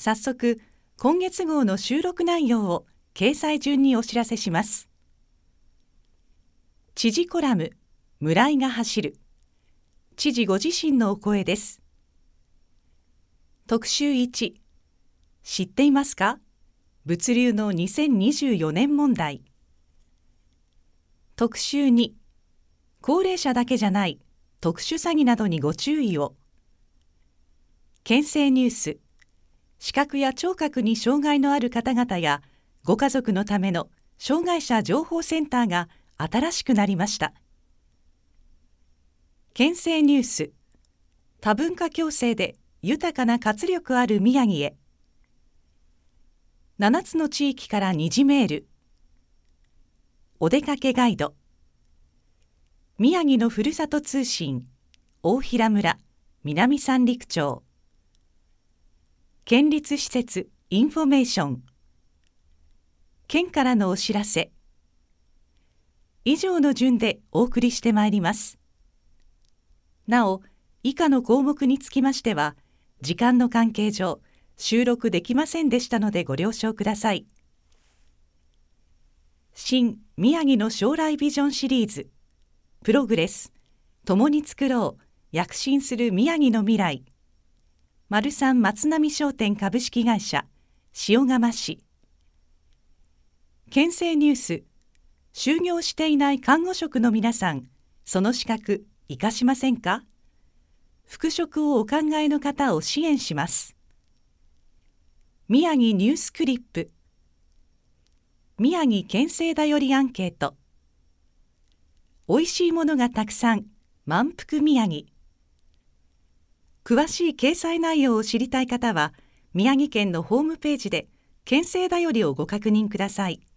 早速、今月号の収録内容を掲載順にお知らせします。知事コラム、村井が走る。知事ご自身のお声です。特集1、知っていますか？物流の2024年問題。特集2、高齢者だけじゃない特殊詐欺などにご注意を。県政ニュース、視覚や聴覚に障害のある方々やご家族のための障害者情報センターが新しくなりました。県政ニュース、多文化共生で豊かな活力ある宮城へ。7つの地域から2次メール。お出かけガイド。宮城のふるさと通信、大平村、南三陸町。県立施設インフォメーション。県からのお知らせ。以上の順でお送りしてまいります。なお、以下の項目につきましては、時間の関係上、収録できませんでしたのでご了承ください。新宮城の将来ビジョンシリーズ、プログレス、共に作ろう、躍進する宮城の未来。マルサン松並商店株式会社、塩釜市。県政ニュース、就業していない看護職の皆さん、その資格、生かしませんか？復職をお考えの方を支援します。宮城ニュースクリップ。宮城県政だよりアンケート。おいしいものがたくさん、満腹宮城。詳しい掲載内容を知りたい方は、宮城県のホームページで県政だよりをご確認ください。